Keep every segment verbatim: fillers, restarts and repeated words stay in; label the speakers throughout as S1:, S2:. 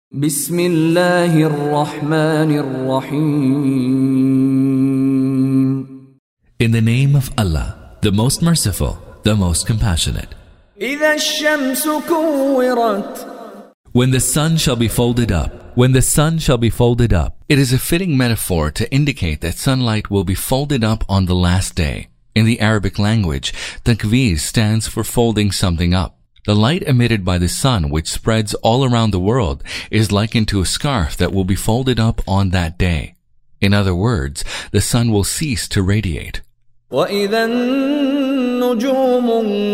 S1: بسم الله الرحمن الرحيم.
S2: In the name of Allah, the most merciful, the most compassionate.
S1: إذا الشمس كورت.
S2: When the sun shall be folded up, when the sun shall be folded up. It is a fitting metaphor to indicate that sunlight will be folded up on the last day. In the Arabic language, takviz stands for folding something up. The light emitted by the sun, which spreads all around the world, is likened to a scarf that will be folded up on that day. In other words, the sun will cease to radiate.
S1: وإذا النجوم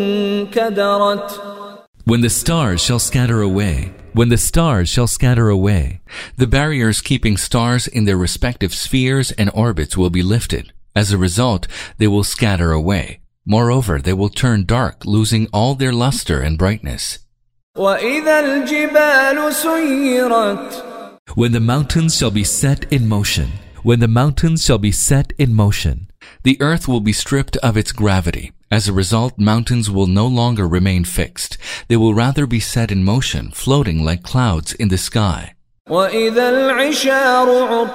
S1: انكدرت.
S2: When the stars shall scatter away, when the stars shall scatter away, the barriers keeping stars in their respective spheres and orbits will be lifted. As a result, they will scatter away. Moreover, they will turn dark, losing all their luster and brightness.
S1: وإذا الجبال سيرت.
S2: When the mountains shall be set in motion, when the mountains shall be set in motion, the earth will be stripped of its gravity. As a result, mountains will no longer remain fixed. They will rather be set in motion, floating like clouds in the sky.
S1: وإذا العشار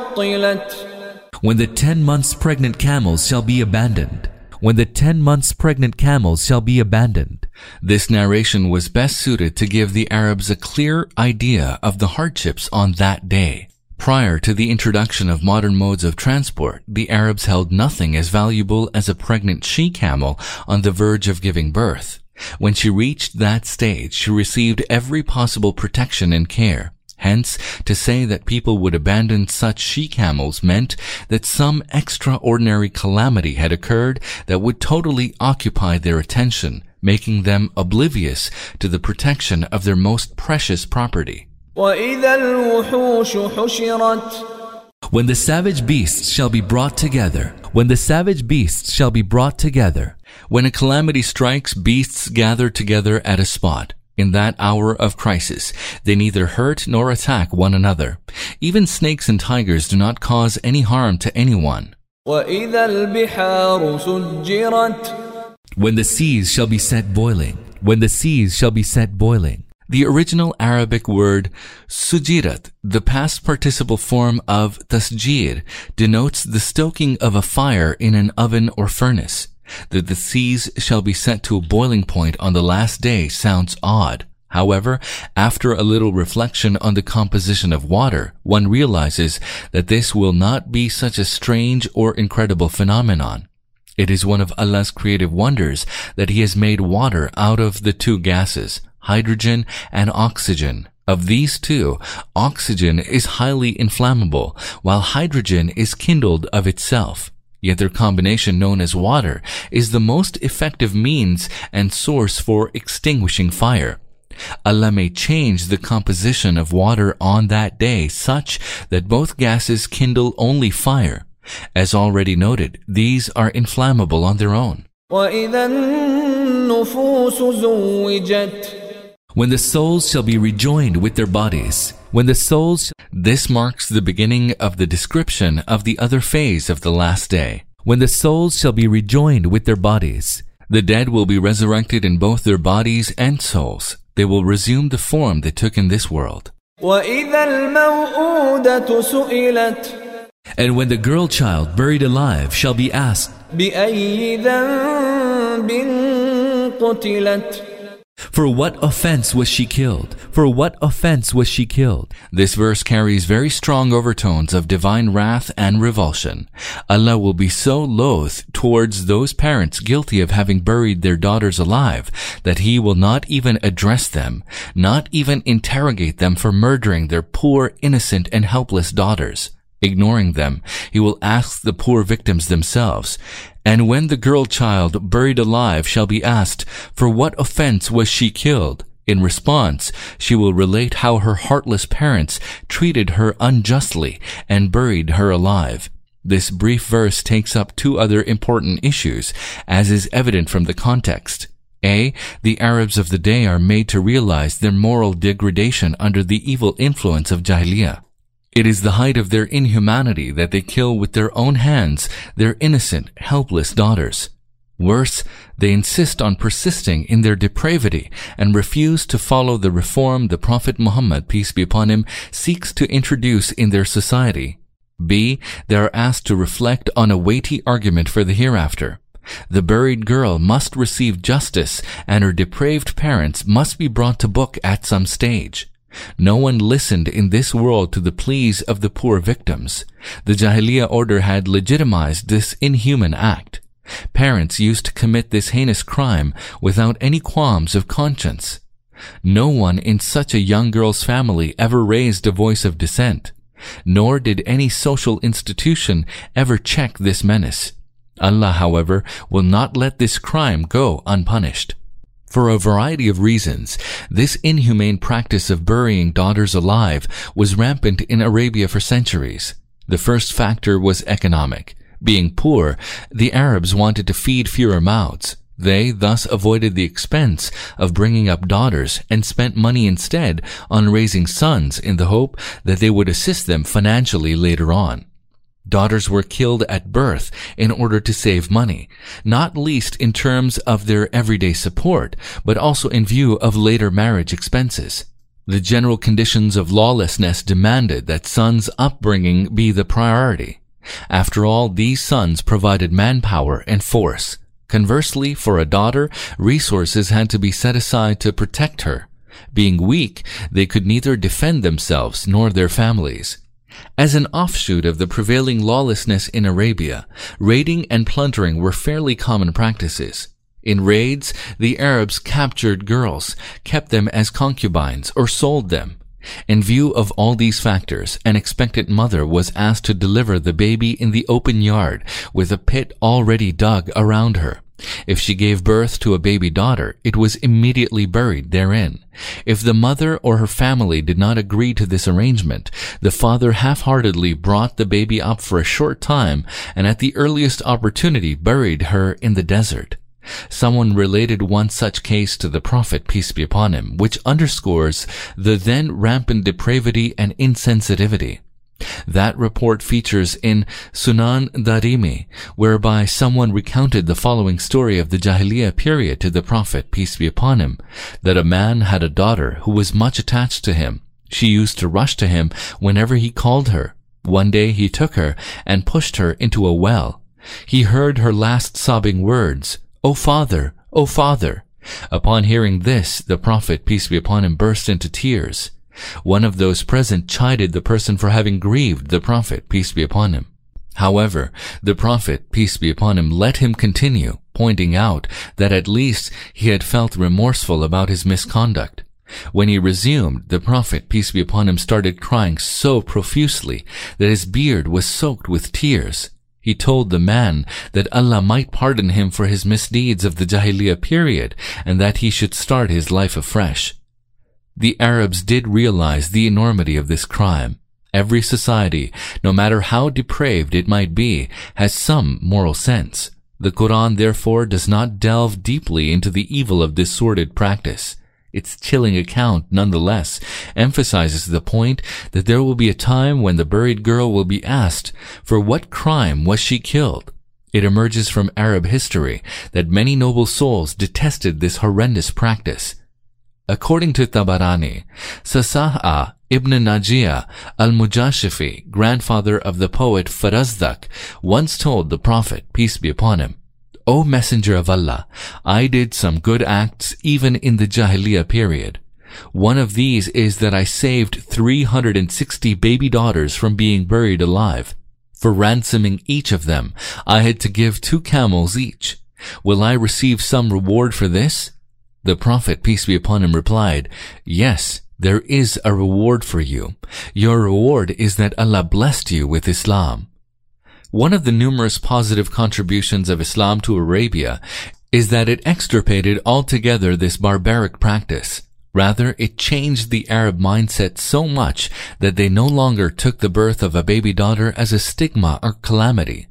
S1: عطلت.
S2: When the ten months pregnant camels shall be abandoned, when the ten months pregnant camels shall be abandoned. This narration was best suited to give the Arabs a clear idea of the hardships on that day. Prior to the introduction of modern modes of transport, the Arabs held nothing as valuable as a pregnant she-camel on the verge of giving birth. When she reached that stage, she received every possible protection and care. Hence, to say that people would abandon such she-camels meant that some extraordinary calamity had occurred that would totally occupy their attention, making them oblivious to the protection of their most precious property.
S1: وإذا الوحوش حشرت.
S2: When the savage beasts shall be brought together, when the savage beasts shall be brought together, when a calamity strikes, beasts gather together at a spot. In that hour of crisis, they neither hurt nor attack one another. Even snakes and tigers do not cause any harm to anyone.
S1: وإذا البحار سجرت.
S2: When the seas shall be set boiling, when the seas shall be set boiling. The original Arabic word sujirat, the past participle form of tasjir, denotes the stoking of a fire in an oven or furnace. That the seas shall be set to a boiling point on the last day sounds odd. However, after a little reflection on the composition of water, one realizes that this will not be such a strange or incredible phenomenon. It is one of Allah's creative wonders that He has made water out of the two gases, hydrogen and oxygen. Of these two, oxygen is highly inflammable, while hydrogen is kindled of itself. Yet their combination, known as water, is the most effective means and source for extinguishing fire. Allah may change the composition of water on that day such that both gases kindle only fire. As already noted, these are inflammable on their own.
S1: وإذا النفوس زوجت.
S2: When the souls shall be rejoined with their bodies, when the souls, this marks the beginning of the description of the other phase of the last day. When the souls shall be rejoined with their bodies, the dead will be resurrected in both their bodies and souls. They will resume the form they took in this world.
S1: وإذا الموءودة سئلت.
S2: And when the girl child buried alive shall be asked,
S1: بأي ذنب قتلت.
S2: For what offense was she killed? For what offense was she killed? This verse carries very strong overtones of divine wrath and revulsion. Allah will be so loath towards those parents guilty of having buried their daughters alive that He will not even address them, not even interrogate them for murdering their poor, innocent, and helpless daughters. Ignoring them, He will ask the poor victims themselves. And when the girl child buried alive shall be asked, for what offense was she killed? In response, she will relate how her heartless parents treated her unjustly and buried her alive. This brief verse takes up two other important issues, as is evident from the context. A. The Arabs of the day are made to realize their moral degradation under the evil influence of Jahiliyyah. It is the height of their inhumanity that they kill with their own hands their innocent, helpless daughters. Worse, they insist on persisting in their depravity and refuse to follow the reform the Prophet Muhammad, peace be upon him, seeks to introduce in their society. B. They are asked to reflect on a weighty argument for the hereafter. The buried girl must receive justice, and her depraved parents must be brought to book at some stage. No one listened in this world to the pleas of the poor victims. The Jahiliyyah order had legitimized this inhuman act. Parents used to commit this heinous crime without any qualms of conscience. No one in such a young girl's family ever raised a voice of dissent, nor did any social institution ever check this menace. Allah, however, will not let this crime go unpunished. For a variety of reasons, this inhumane practice of burying daughters alive was rampant in Arabia for centuries. The first factor was economic. Being poor, the Arabs wanted to feed fewer mouths. They thus avoided the expense of bringing up daughters and spent money instead on raising sons in the hope that they would assist them financially later on. Daughters were killed at birth in order to save money, not least in terms of their everyday support, but also in view of later marriage expenses. The general conditions of lawlessness demanded that sons' upbringing be the priority. After all, these sons provided manpower and force. Conversely, for a daughter, resources had to be set aside to protect her. Being weak, they could neither defend themselves nor their families. As an offshoot of the prevailing lawlessness in Arabia, raiding and plundering were fairly common practices. In raids, the Arabs captured girls, kept them as concubines, or sold them. In view of all these factors, an expectant mother was asked to deliver the baby in the open yard with a pit already dug around her. If she gave birth to a baby daughter, it was immediately buried therein. If the mother or her family did not agree to this arrangement, the father half-heartedly brought the baby up for a short time and at the earliest opportunity buried her in the desert. Someone related one such case to the Prophet, peace be upon him, which underscores the then rampant depravity and insensitivity. That report features in Sunan Darimi, whereby someone recounted the following story of the Jahiliyyah period to the Prophet, peace be upon him, that a man had a daughter who was much attached to him. She used to rush to him whenever he called her. One day he took her and pushed her into a well. He heard her last sobbing words, "O father, O father." Upon hearing this, the Prophet, peace be upon him, burst into tears. One of those present chided the person for having grieved the Prophet, peace be upon him. However, the Prophet, peace be upon him, let him continue, pointing out that at least he had felt remorseful about his misconduct. When he resumed, the Prophet, peace be upon him, started crying so profusely that his beard was soaked with tears. He told the man that Allah might pardon him for his misdeeds of the Jahiliyyah period and that he should start his life afresh. The Arabs did realize the enormity of this crime. Every society, no matter how depraved it might be, has some moral sense. The Quran, therefore, does not delve deeply into the evil of this sordid practice. Its chilling account, nonetheless, emphasizes the point that there will be a time when the buried girl will be asked, for what crime was she killed? It emerges from Arab history that many noble souls detested this horrendous practice. According to Tabarani, Sasa'ah ibn Najiyah al-Mujashifi, grandfather of the poet Farazdak, once told the Prophet, peace be upon him, "O Messenger of Allah, I did some good acts even in the Jahiliyyah period. One of these is that I saved three hundred sixty baby daughters from being buried alive. For ransoming each of them, I had to give two camels each. Will I receive some reward for this?" The Prophet, peace be upon him, replied, "Yes, there is a reward for you. Your reward is that Allah blessed you with Islam." One of the numerous positive contributions of Islam to Arabia is that it extirpated altogether this barbaric practice. Rather, it changed the Arab mindset so much that they no longer took the birth of a baby daughter as a stigma or calamity.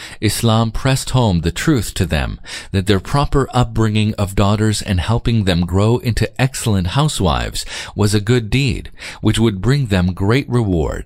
S2: Islam pressed home the truth to them that their proper upbringing of daughters and helping them grow into excellent housewives was a good deed, which would bring them great reward.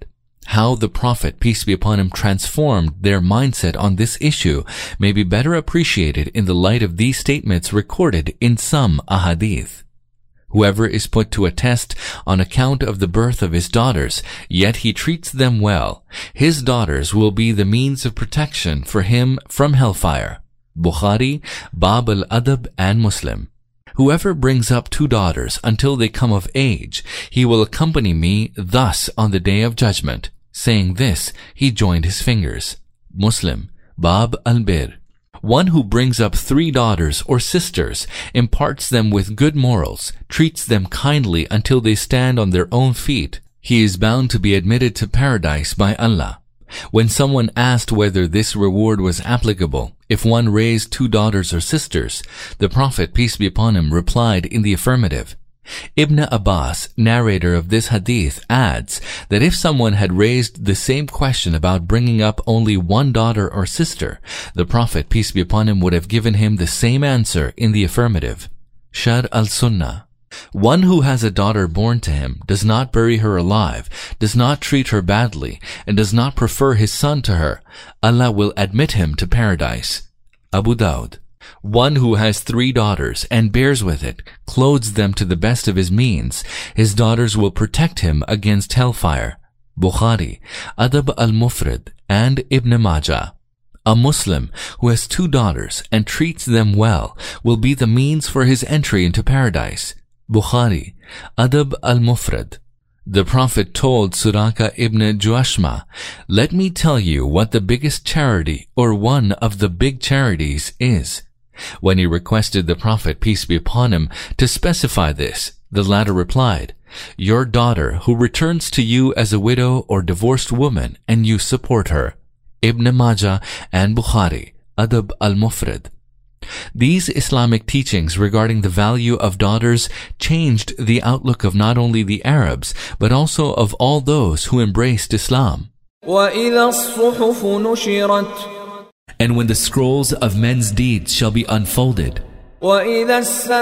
S2: how the Prophet, peace be upon him, transformed their mindset on this issue may be better appreciated in the light of these statements recorded in some ahadith. Whoever is put to a test on account of the birth of his daughters, yet he treats them well, his daughters will be the means of protection for him from hellfire. Bukhari, Bab al-Adab and Muslim. Whoever brings up two daughters until they come of age, he will accompany me thus on the day of judgment. Saying this, he joined his fingers. Muslim, Bab al-Bir. One who brings up three daughters or sisters, imparts them with good morals, treats them kindly until they stand on their own feet, he is bound to be admitted to paradise by Allah. When someone asked whether this reward was applicable if one raised two daughters or sisters, the Prophet, peace be upon him, replied in the affirmative. Ibn Abbas, narrator of this hadith, adds that if someone had raised the same question about bringing up only one daughter or sister, the Prophet, peace be upon him, would have given him the same answer in the affirmative. Sharh al-Sunnah. One who has a daughter born to him does not bury her alive, does not treat her badly, and does not prefer his son to her, Allah will admit him to paradise. Abu Dawud. One who has three daughters and bears with it, clothes them to the best of his means, his daughters will protect him against hellfire. Bukhari, Adab al-Mufrad and Ibn Majah. A Muslim who has two daughters and treats them well will be the means for his entry into paradise. Bukhari, Adab al-Mufrad. The Prophet told Suraka ibn Juashma, "Let me tell you what the biggest charity or one of the big charities is." When he requested the Prophet, peace be upon him, to specify this, the latter replied, "Your daughter who returns to you as a widow or divorced woman and you support her." Ibn Majah and Bukhari, Adab al-Mufrad. These Islamic teachings regarding the value of daughters changed the outlook of not only the Arabs, but also of all those who embraced Islam.
S1: وَإِذَا الصُّحُفُ نُشِرَتْ.
S2: And when the scrolls of men's deeds shall be unfolded.
S1: وَإِذَا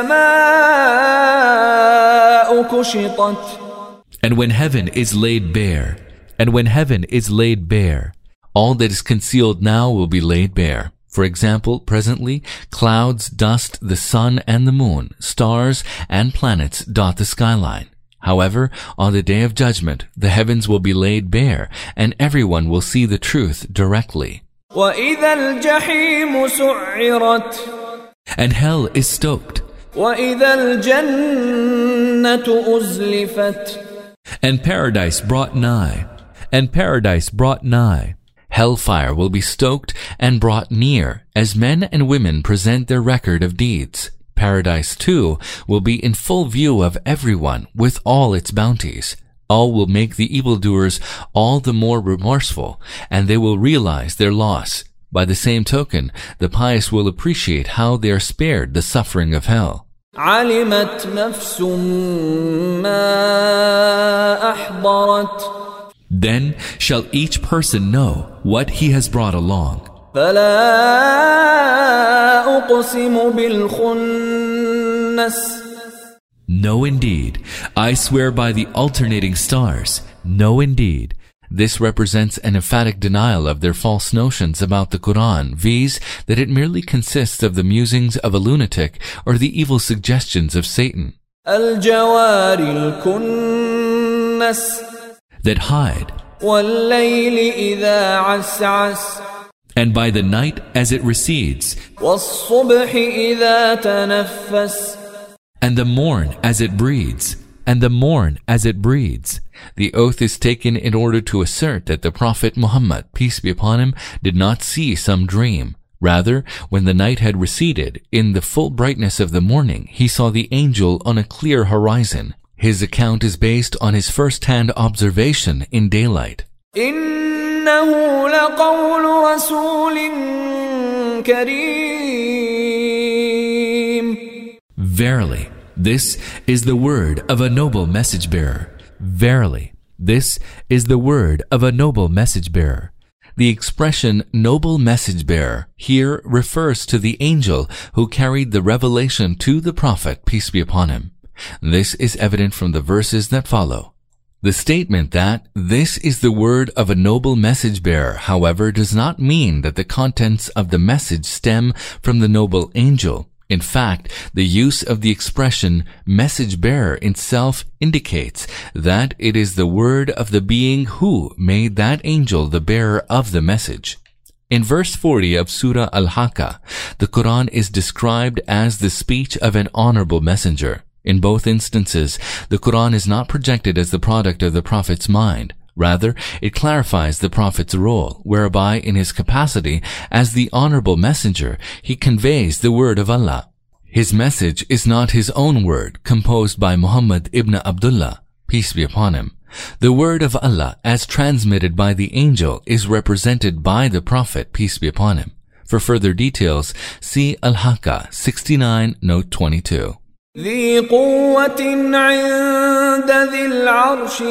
S1: السَّمَاءُ كُشِطَتْ.
S2: And when heaven is laid bare. And when heaven is laid bare. All that is concealed now will be laid bare. For example, presently, clouds dust the sun and the moon, stars and planets dot the skyline. However, on the day of judgment, the heavens will be laid bare, and everyone will see the truth directly.
S1: وَإِذَا الْجَحِيمُ سُعِّرَتْ.
S2: And hell is stoked.
S1: وَإِذَا الْجَنَّةُ أُزْلِفَتْ.
S2: And paradise brought nigh. And paradise brought nigh. Hellfire will be stoked and brought near as men and women present their record of deeds. Paradise, too, will be in full view of everyone with all its bounties. All will make the evildoers all the more remorseful, and they will realize their loss. By the same token, the pious will appreciate how they are spared the suffering of hell.
S1: عَلِمَتْ نَفْسٌ مَا أَحْضَرَتْ.
S2: Then shall each person know what he has brought along.
S1: فَلَا أُقْسِمُ بِالْخُنَّسِ.
S2: No, indeed. I swear by the alternating stars. No, indeed. This represents an emphatic denial of their false notions about the Quran, viz. that it merely consists of the musings of a lunatic or the evil suggestions of Satan.
S1: الْجَوَارِ الْكُنَّسِ.
S2: That hide.
S1: وَاللَّيْلِ إِذَا عَسْعَسَ.
S2: And by the night as it recedes.
S1: وَالصُّبْحِ إِذَا تَنَفَّسَ.
S2: And the morn as it breeds. And the morn as it breeds. The oath is taken in order to assert that the Prophet Muhammad, peace be upon him, did not see some dream. Rather, when the night had receded, in the full brightness of the morning, he saw the angel on a clear horizon. His account is based on his first-hand observation in daylight.
S1: إِنَّهُ لَقَوْلُ رَسُولٍ كَرِيمٍ.
S2: Verily, this is the word of a noble message-bearer. Verily, this is the word of a noble message-bearer. The expression noble message-bearer here refers to the angel who carried the revelation to the Prophet, peace be upon him. This is evident from the verses that follow. The statement that this is the word of a noble message bearer, however, does not mean that the contents of the message stem from the noble angel. In fact, the use of the expression message bearer itself indicates that it is the word of the being who made that angel the bearer of the message. In verse forty of Surah Al-Haqqa, the Quran is described as the speech of an honorable messenger. In both instances, the Quran is not projected as the product of the Prophet's mind. Rather, it clarifies the Prophet's role, whereby in his capacity as the honorable messenger, he conveys the word of Allah. His message is not his own word, composed by Muhammad ibn Abdullah, peace be upon him. The word of Allah, as transmitted by the angel, is represented by the Prophet, peace be upon him. For further details, see Al-Haqqa sixty-nine, note twenty-two.
S1: ذي قوة عند ذي العرش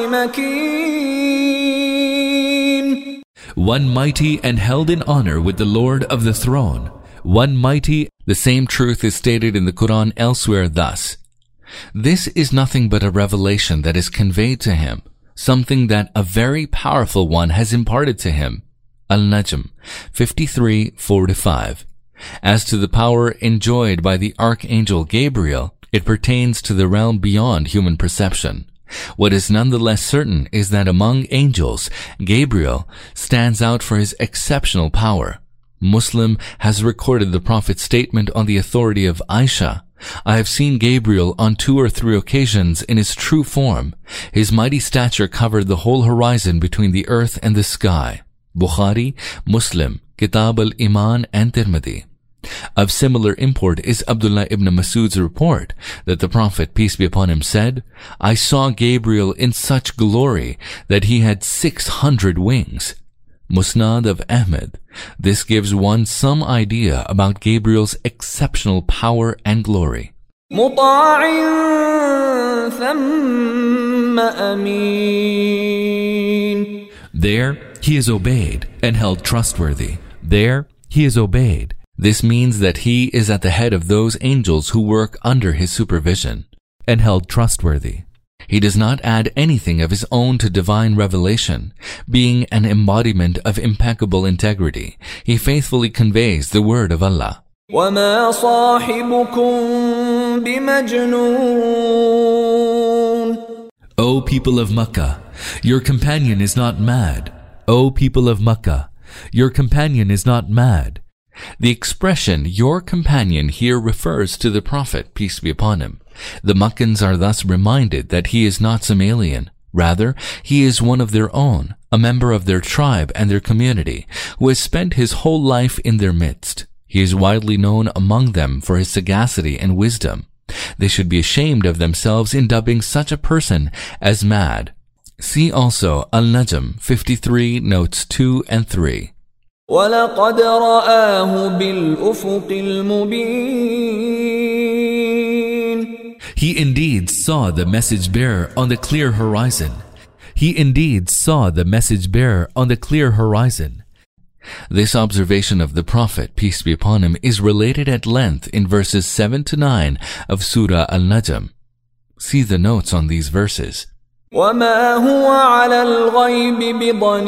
S1: مكين.
S2: One mighty and held in honor with the Lord of the throne. One mighty. The same truth is stated in the Quran elsewhere thus. This is nothing but a revelation that is conveyed to him, something that a very powerful one has imparted to him. Al-Najm fifty-three, four to five. As to the power enjoyed by the Archangel Gabriel, it pertains to the realm beyond human perception. What is nonetheless certain is that among angels, Gabriel stands out for his exceptional power. Muslim has recorded the Prophet's statement on the authority of Aisha. I have seen Gabriel on two or three occasions in his true form. His mighty stature covered the whole horizon between the earth and the sky. Bukhari, Muslim, Kitab al-Iman and Tirmidhi. Of similar import is Abdullah ibn Mas'ud's report that the Prophet, peace be upon him, said, I saw Gabriel in such glory that he had six hundred wings. Musnad of Ahmed. This gives one some idea about Gabriel's exceptional power and glory.
S1: مطاع ثم أمين.
S2: There he is obeyed and held trustworthy. There he is obeyed. This means that he is at the head of those angels who work under his supervision, and held trustworthy. He does not add anything of his own to divine revelation. Being an embodiment of impeccable integrity, he faithfully conveys the word of Allah.
S1: وَمَا صَاحِبُكُمْ بِمَجْنُونَ.
S2: O people of Makkah, your companion is not mad. O people of Makkah, your companion is not mad. The expression, your companion, here refers to the Prophet, peace be upon him. The Makkans are thus reminded that he is not some alien. Rather, he is one of their own, a member of their tribe and their community, who has spent his whole life in their midst. He is widely known among them for his sagacity and wisdom. They should be ashamed of themselves in dubbing such a person as mad. See also Al-Najm fifty-three, notes two and three.
S1: وَلَقَدْ رَآهُ بِالْأُفُقِ الْمُبِينِ.
S2: He indeed saw the message bearer on the clear horizon. He indeed saw the message bearer on the clear horizon. This observation of the Prophet, peace be upon him, is related at length in verses seven to nine of Surah Al-Najm. See the notes on these verses.
S1: وَمَا هُوَ عَلَى الْغَيْبِ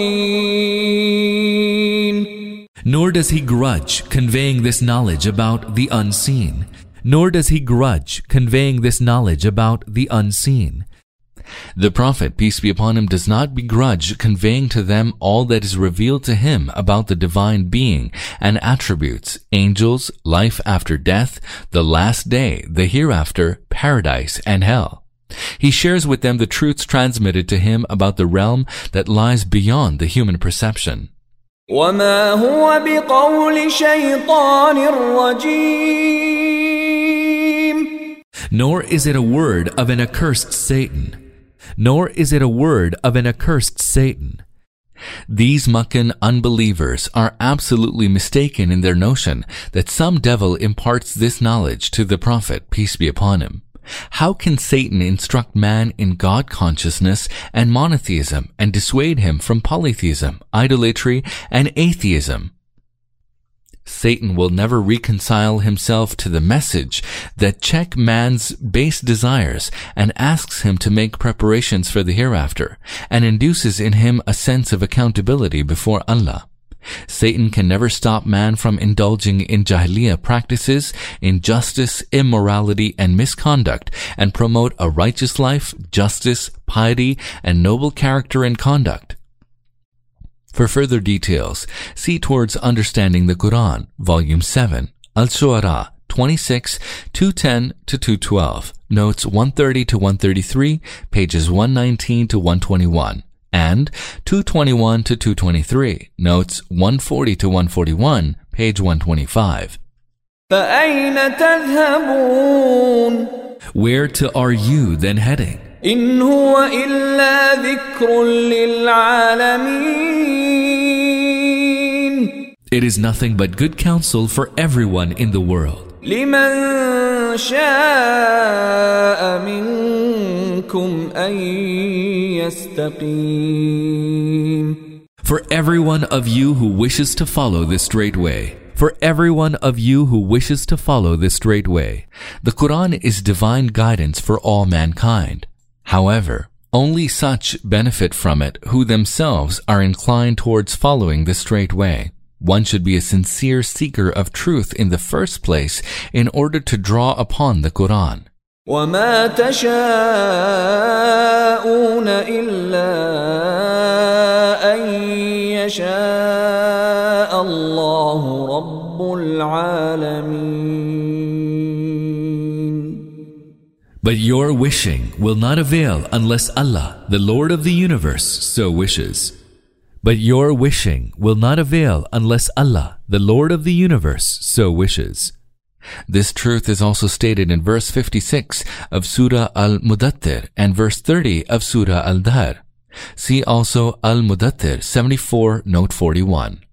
S1: بِضَنِينٍ.
S2: Nor does he grudge conveying this knowledge about the unseen. Nor does he grudge conveying this knowledge about the unseen. The Prophet, peace be upon him, does not begrudge conveying to them all that is revealed to him about the divine being and attributes, angels, life after death, the last day, the hereafter, paradise, and hell. He shares with them the truths transmitted to him about the realm that lies beyond the human perception.
S1: وَمَا هُوَ بِقَوْلِ شَيْطَانٍ رَجِيمٍ.
S2: Nor is it a word of an accursed Satan. Nor is it a word of an accursed Satan. These Meccan unbelievers are absolutely mistaken in their notion that some devil imparts this knowledge to the Prophet, peace be upon him. How can Satan instruct man in God consciousness and monotheism and dissuade him from polytheism, idolatry, and atheism? Satan will never reconcile himself to the message that check man's base desires and asks him to make preparations for the hereafter and induces in him a sense of accountability before Allah. Satan can never stop man from indulging in jahiliyyah practices, injustice, immorality, and misconduct, and promote a righteous life, justice, piety, and noble character and conduct. For further details, see Towards Understanding the Quran, Volume seven, Al-Shu'ara, twenty-six, two ten to two twelve, notes one thirty to one thirty-three, pages one nineteen to one twenty-one. And two twenty-one to two twenty-three, notes one forty to one forty-one, page one twenty-five.
S1: فأين تذهبون
S2: Where to are you then heading?
S1: إن هو إلا ذكر للعالمين
S2: It is nothing but good counsel for everyone in the world.
S1: لمن شاء منكم أن يستقيم
S2: For everyone of you who wishes to follow this straight way. For everyone of you who wishes to follow this straight way. The Quran is divine guidance for all mankind. However, only such benefit from it who themselves are inclined towards following the straight way. One should be a sincere seeker of truth in the first place in order to draw upon the Quran.
S1: وما تشاءون إلا أن يشاء الله رب العالمين.
S2: But your wishing will not avail unless Allah, the Lord of the universe, so wishes. But your wishing will not avail unless Allah, the Lord of the universe, so wishes. This truth is also stated in verse fifty-six of Surah Al-Mudaththir and verse thirty of Surah Al-Dahr. See also Al-Mudaththir seventy-four, note forty-one.